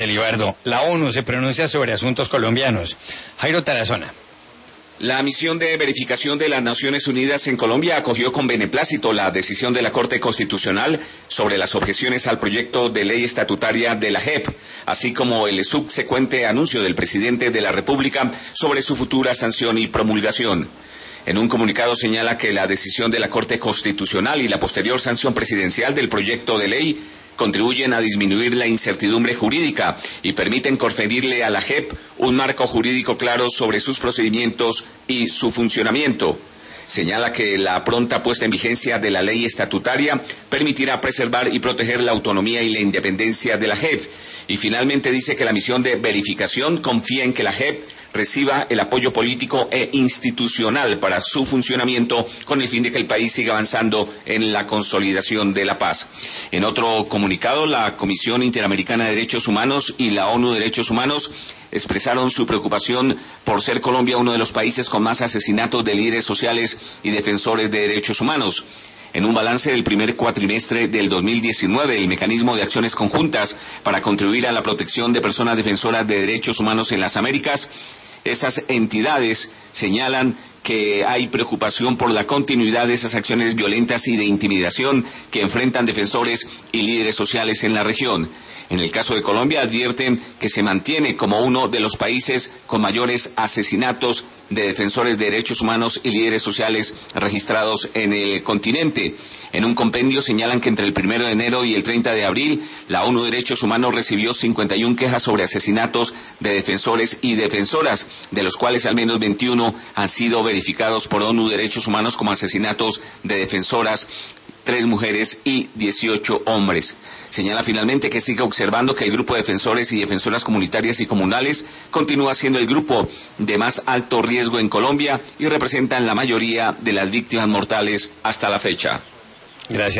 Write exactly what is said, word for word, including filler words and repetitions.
Elibardo, la ONU se pronuncia sobre asuntos colombianos. Jairo Tarazona. La misión de verificación de las Naciones Unidas en Colombia acogió con beneplácito la decisión de la Corte Constitucional sobre las objeciones al proyecto de ley estatutaria de la J E P, así como el subsecuente anuncio del presidente de la República sobre su futura sanción y promulgación. En un comunicado señala que la decisión de la Corte Constitucional y la posterior sanción presidencial del proyecto de ley contribuyen a disminuir la incertidumbre jurídica y permiten conferirle a la J E P un marco jurídico claro sobre sus procedimientos y su funcionamiento. Señala que la pronta puesta en vigencia de la ley estatutaria permitirá preservar y proteger la autonomía y la independencia de la J E P. Y finalmente dice que la misión de verificación confía en que la J E P reciba el apoyo político e institucional para su funcionamiento con el fin de que el país siga avanzando en la consolidación de la paz. En otro comunicado, la Comisión Interamericana de Derechos Humanos y la ONU de Derechos Humanos expresaron su preocupación por ser Colombia uno de los países con más asesinatos de líderes sociales y defensores de derechos humanos. En un balance del primer cuatrimestre del dos mil diecinueve, el Mecanismo de Acciones Conjuntas para contribuir a la protección de personas defensoras de derechos humanos en las Américas, esas entidades señalan que hay preocupación por la continuidad de esas acciones violentas y de intimidación que enfrentan defensores y líderes sociales en la región. En el caso de Colombia advierten que se mantiene como uno de los países con mayores asesinatos de defensores de derechos humanos y líderes sociales registrados en el continente. En un compendio señalan que entre el primero de enero y el treinta de abril, la ONU de Derechos Humanos recibió cincuenta y una quejas sobre asesinatos de defensores y defensoras, de los cuales al menos veintiuno han sido verificados por ONU de Derechos Humanos como asesinatos de defensoras, tres mujeres y dieciocho hombres. Señala finalmente que sigue observando que el grupo de defensores y defensoras comunitarias y comunales continúa siendo el grupo de más alto riesgo en Colombia y representan la mayoría de las víctimas mortales hasta la fecha. Gracias.